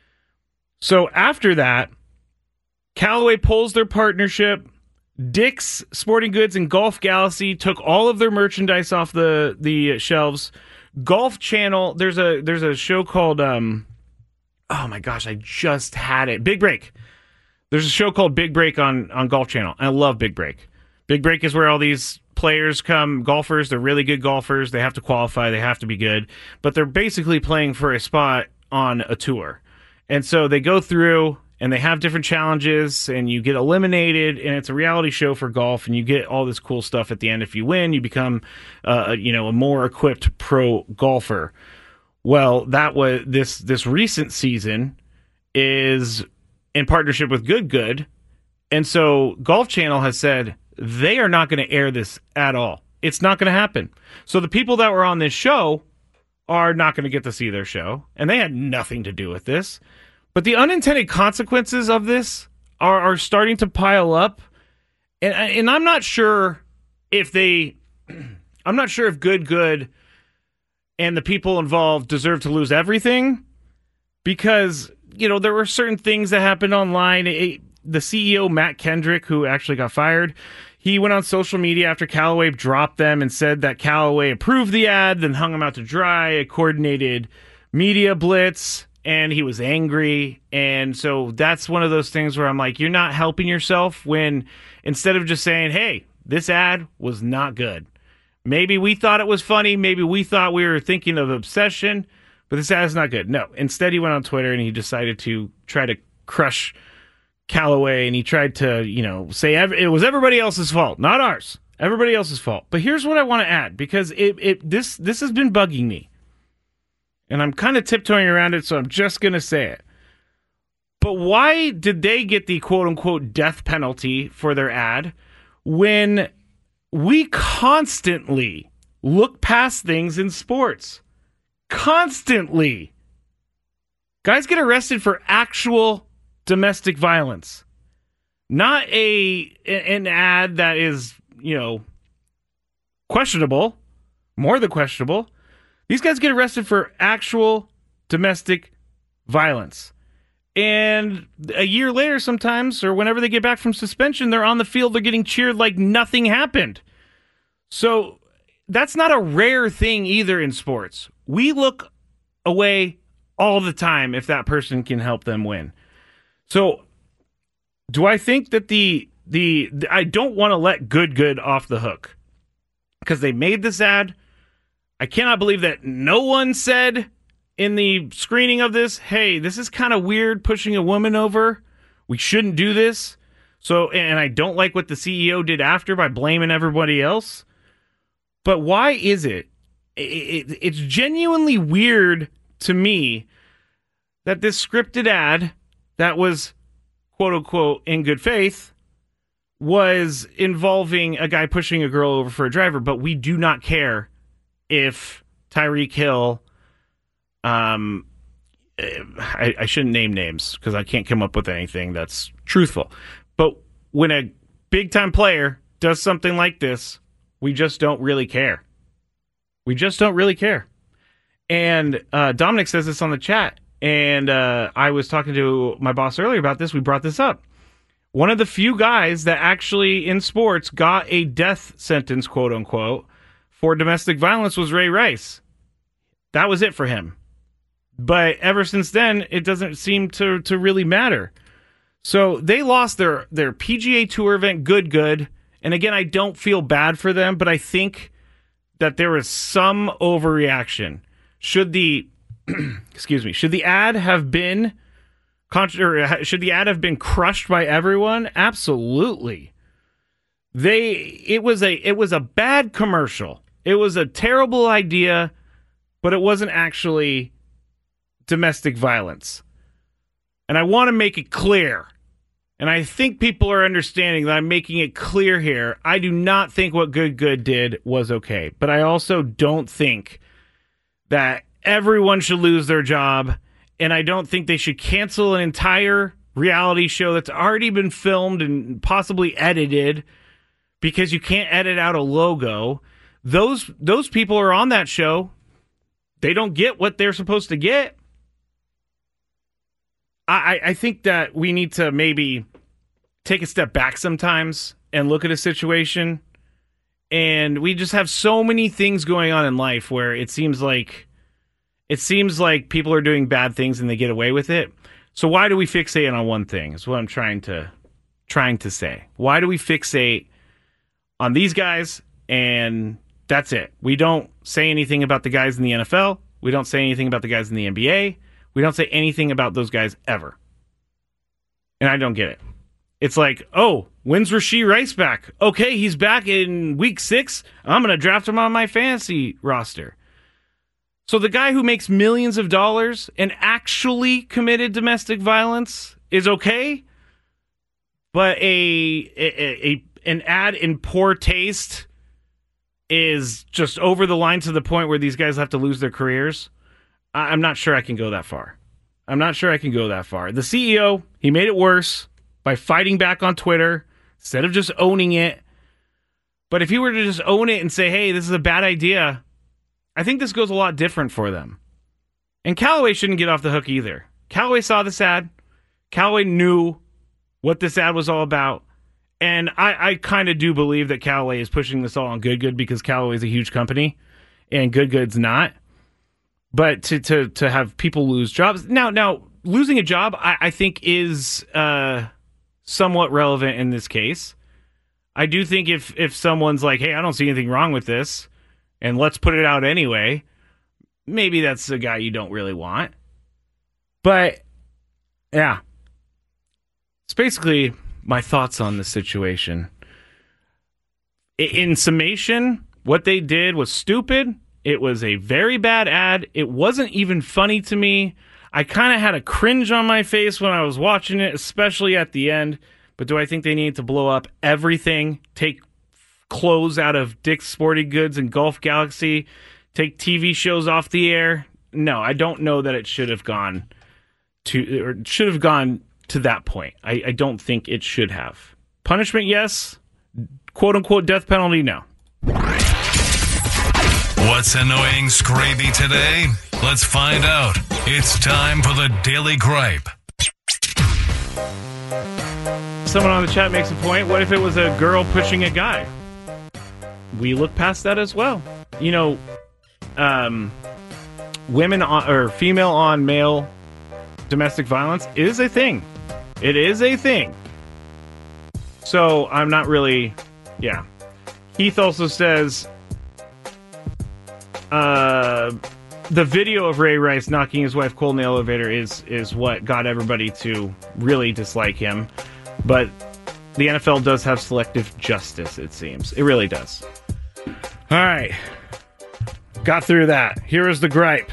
So after that, Callaway pulls their partnership. Dick's Sporting Goods and Golf Galaxy took all of their merchandise off the the shelves. Golf Channel, there's a there's a show called um oh my gosh, I just had it. Big Break. There's a show called Big Break on on Golf Channel. I love Big Break. Big Break is where all these players come, golfers, they're really good golfers. They have to qualify, they have to be good, but they're basically playing for a spot on a tour. And so they go through and they have different challenges, and you get eliminated, and it's a reality show for golf, and you get all this cool stuff at the end. If you win, you become, uh, you know, a more equipped pro golfer. Well, that was this this recent season is in partnership with Good Good, and so Golf Channel has said they are not going to air this at all. It's not going to happen. So the people that were on this show are not going to get to see their show, and they had nothing to do with this. But the unintended consequences of this are, are starting to pile up. And, and I'm not sure if they, I'm not sure if Good Good and the people involved deserve to lose everything, because, you know, there were certain things that happened online. It, the C E O, Matt Kendrick, who actually got fired, he went on social media after Callaway dropped them and said that Callaway approved the ad, then hung them out to dry, a coordinated media blitz, and he was angry. And so that's one of those things where I'm like, you're not helping yourself when instead of just saying, hey, this ad was not good. Maybe we thought it was funny. Maybe we thought we were thinking of Obsession, but this ad is not good. No. Instead, he went on Twitter and he decided to try to crush Callaway, and he tried to, you know, say ev- it was everybody else's fault, not ours. Everybody else's fault. But here's what I want to add, because it, it this this has been bugging me. And I'm kind of tiptoeing around it, so I'm just going to say it. But why did they get the quote-unquote death penalty for their ad when we constantly look past things in sports? Constantly. Guys get arrested for actual domestic violence. Not a an ad that is, you know, questionable, more than questionable. These guys get arrested for actual domestic violence. And a year later sometimes, or whenever they get back from suspension, they're on the field, they're getting cheered like nothing happened. So that's not a rare thing either in sports. We look away all the time if that person can help them win. So do I think that the, the, the I don't want to let Good Good off the hook. because they made this ad. I cannot believe that no one said in the screening of this, hey, this is kind of weird pushing a woman over. We shouldn't do this. So, and I don't like what the C E O did after by blaming everybody else. But why is it? it, it it's genuinely weird to me that this scripted ad that was, quote unquote, in good faith, was involving a guy pushing a girl over for a driver, but we do not care if Tyreek Hill, um, I, I shouldn't name names because I can't come up with anything that's truthful. But when a big-time player does something like this, we just don't really care. We just don't really care. And uh, Dominic says this on the chat, and uh, I was talking to my boss earlier about this. We brought this up. One of the few guys that actually in sports got a death sentence, quote unquote, for domestic violence was Ray Rice. That was it for him. But ever since then, it doesn't seem to, to really matter. So they lost their, their P G A Tour event, good, good. And again, I don't feel bad for them, but I think that there was some overreaction. Should the, excuse me, should the ad have been Or should the ad have been crushed by everyone? Absolutely. They it was a it was a bad commercial. It was a terrible idea, but it wasn't actually domestic violence. And I want to make it clear. And I think people are understanding that I'm making it clear here. I do not think what Good Good did was okay, but I also don't think that everyone should lose their job. And I don't think they should cancel an entire reality show that's already been filmed and possibly edited because you can't edit out a logo. Those those people are on that show. They don't get what they're supposed to get. I, I think that we need to maybe take a step back sometimes and look at a situation. And we just have so many things going on in life where it seems like It seems like people are doing bad things and they get away with it. So why do we fixate on one thing? Is what I'm trying to trying to say. Why do we fixate on these guys and that's it? We don't say anything about the guys in the N F L. We don't say anything about the guys in the N B A. We don't say anything about those guys ever. And I don't get it. It's like, oh, when's Rashee Rice back? Okay, he's back in week six. I'm going to draft him on my fantasy roster. So the guy who makes millions of dollars and actually committed domestic violence is okay, but a, a, a an ad in poor taste is just over the line to the point where these guys have to lose their careers. I'm not sure I can go that far. I'm not sure I can go that far. The C E O, he made it worse by fighting back on Twitter instead of just owning it. But if he were to just own it and say, hey, this is a bad idea, I think this goes a lot different for them. And Callaway shouldn't get off the hook either. Callaway saw this ad. Callaway knew what this ad was all about. And I, I kind of do believe that Callaway is pushing this all on Good Good because Callaway is a huge company and Good Good's not. But to to to have people lose jobs. Now, now losing a job, I, I think, is uh, somewhat relevant in this case. I do think if if someone's like, hey, I don't see anything wrong with this, and let's put it out anyway, maybe that's a guy you don't really want. But, yeah. It's basically my thoughts on the situation. In summation, what they did was stupid. It was a very bad ad. It wasn't even funny to me. I kind of had a cringe on my face when I was watching it, especially at the end. But do I think they need to blow up everything? Take clothes out of Dick's Sporting Goods and Golf Galaxy? Take T V shows off the air? No, I don't know that it should have gone to or should have gone to that point. I, I don't think it should have. Punishment, yes. Quote unquote death penalty, no. What's annoying Scraby today? Let's find out. It's time for the Daily Gripe. Someone on the chat makes a point. What if it was a girl pushing a guy? We look past that as well. You know, um, women on, or female on male domestic violence is a thing. It is a thing. So I'm not really, yeah. Heath also says, uh, the video of Ray Rice knocking his wife cold in the elevator is is what got everybody to really dislike him. But the N F L does have selective justice, it seems. It really does. All right. Got through that. Here is the gripe.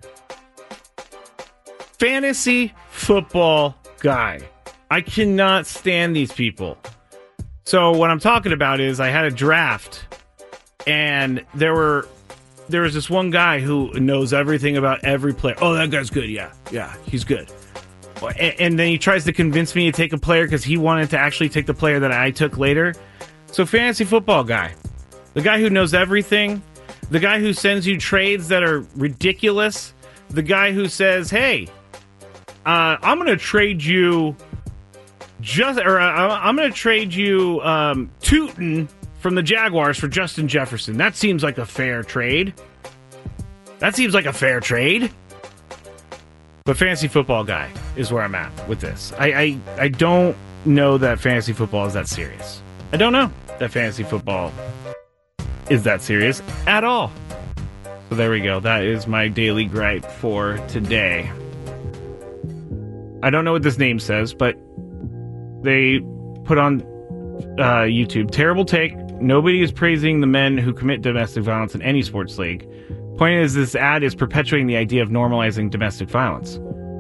Fantasy football guy. I cannot stand these people. So what I'm talking about is I had a draft, and there were there was this one guy who knows everything about every player. Oh, that guy's good. Yeah, yeah, he's good. And, and then he tries to convince me to take a player because he wanted to actually take the player that I took later. So fantasy football guy, the guy who knows everything, the guy who sends you trades that are ridiculous, the guy who says, hey, uh, I'm going to trade you just, or uh, I'm going to trade you um, Tootin from the Jaguars for Justin Jefferson. That seems like a fair trade. That seems like a fair trade. But fantasy football guy is where I'm at with this. I, I, I don't know that fantasy football is that serious. I don't know that fantasy football is that serious at all. So there we go. That is my daily gripe for today. I don't know what this name says, but they put on uh, YouTube, terrible take. Nobody is praising the men who commit domestic violence in any sports league. Point is, this ad is perpetuating the idea of normalizing domestic violence.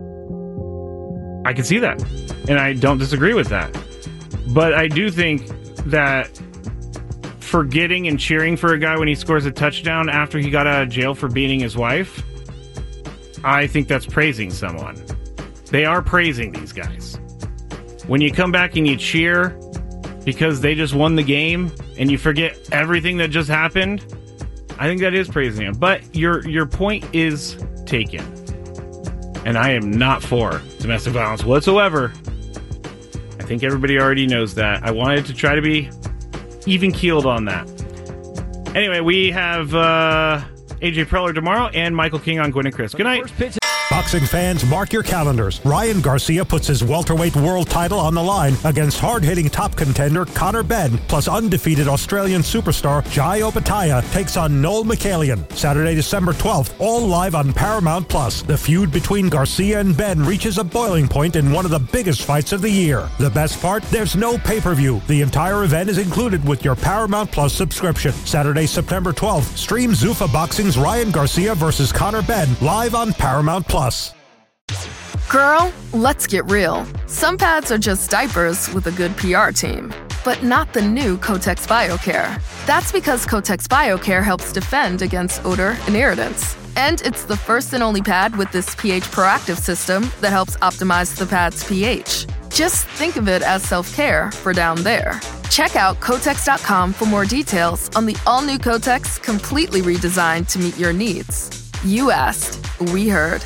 I can see that, and I don't disagree with that. But I do think that forgetting and cheering for a guy when he scores a touchdown after he got out of jail for beating his wife, I think that's praising someone. They are praising these guys. When you come back and you cheer because they just won the game and you forget everything that just happened, I think that is praising him. But your your point is taken. And I am not for domestic violence whatsoever. I think everybody already knows that. I wanted to try to be even-keeled on that. Anyway, we have uh, A J Preller tomorrow and Michael King on Gwynn and Chris. Good night. Boxing fans, mark your calendars. Ryan Garcia puts his welterweight world title on the line against hard-hitting top contender Conor Benn, plus undefeated Australian superstar Jai Opetaia takes on Noel Mikhailian. Saturday, December twelfth, all live on Paramount Plus. The feud between Garcia and Benn reaches a boiling point in one of the biggest fights of the year. The best part? There's no pay-per-view. The entire event is included with your Paramount Plus subscription. Saturday, September twelfth, stream Zuffa Boxing's Ryan Garcia versus Conor Benn live on Paramount Plus. Girl, let's get real. Some pads are just diapers with a good P R team, but not the new Kotex BioCare. That's because Kotex BioCare helps defend against odor and irritants. And it's the first and only pad with this pH proactive system that helps optimize the pad's pH. Just think of it as self-care for down there. Check out Kotex dot com for more details on the all-new Kotex, completely redesigned to meet your needs. You asked, we heard.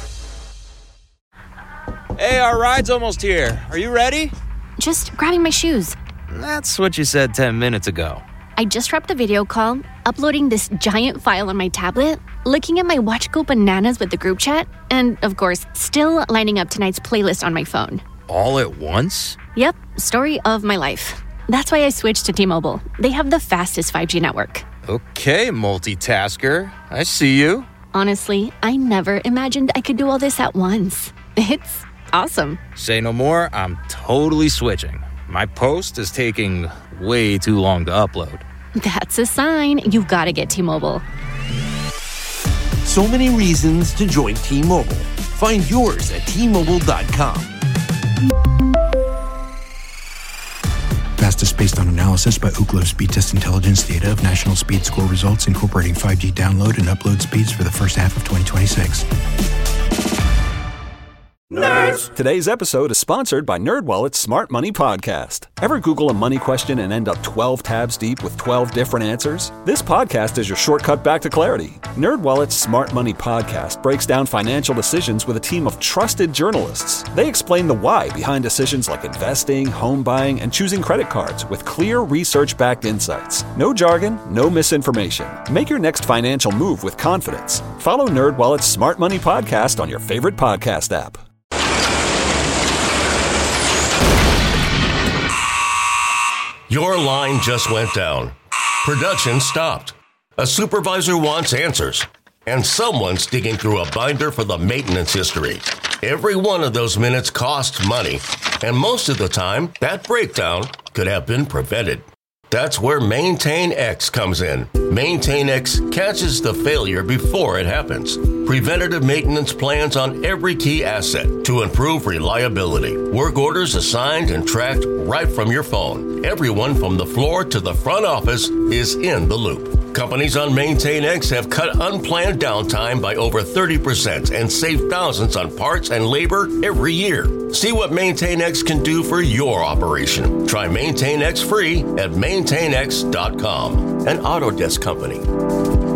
Hey, our ride's almost here. Are you ready? Just grabbing my shoes. That's what you said ten minutes ago. I just wrapped a video call, uploading this giant file on my tablet, looking at my Watch Go Bananas with the group chat, and, of course, still lining up tonight's playlist on my phone. All at once? Yep, story of my life. That's why I switched to T-Mobile. They have the fastest five G network. Okay, multitasker. I see you. Honestly, I never imagined I could do all this at once. It's awesome. Say no more, I'm totally switching. My post is taking way too long to upload. That's a sign. You've got to get T-Mobile. So many reasons to join T-Mobile. Find yours at T Mobile dot com. Fastest based on analysis by Ookla Speed Test Intelligence data of national speed score results incorporating five G download and upload speeds for the first half of twenty twenty-six. Nerds! Today's episode is sponsored by NerdWallet's Smart Money Podcast. Ever Google a money question and end up twelve tabs deep with twelve different answers? This podcast is your shortcut back to clarity. NerdWallet's Smart Money Podcast breaks down financial decisions with a team of trusted journalists. They explain the why behind decisions like investing, home buying, and choosing credit cards with clear research-backed insights. No jargon, no misinformation. Make your next financial move with confidence. Follow NerdWallet's Smart Money Podcast on your favorite podcast app. Your line just went down. Production stopped. A supervisor wants answers. and someone's digging through a binder for the maintenance history. Every one of those minutes costs money, and most of the time, that breakdown could have been prevented. That's where Maintain X comes in. Maintain X catches the failure before it happens. Preventative maintenance plans on every key asset to improve reliability. Work orders assigned and tracked right from your phone. Everyone from the floor to the front office is in the loop. Companies on Maintain X have cut unplanned downtime by over thirty percent and saved thousands on parts and labor every year. See what Maintain X can do for your operation. Try Maintain X free at maintain x dot com, an Autodesk company.